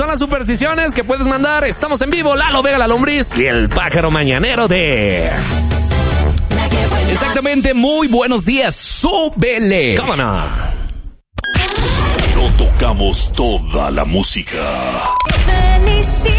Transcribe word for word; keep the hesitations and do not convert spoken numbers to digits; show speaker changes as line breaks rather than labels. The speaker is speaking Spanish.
son las supersticiones que puedes mandar. Estamos en vivo, Lalo Vega, la lombriz y el pájaro mañanero de...
Exactamente, muy buenos días, súbele.
¿Cómo no?
No tocamos toda la música.
Felicidades.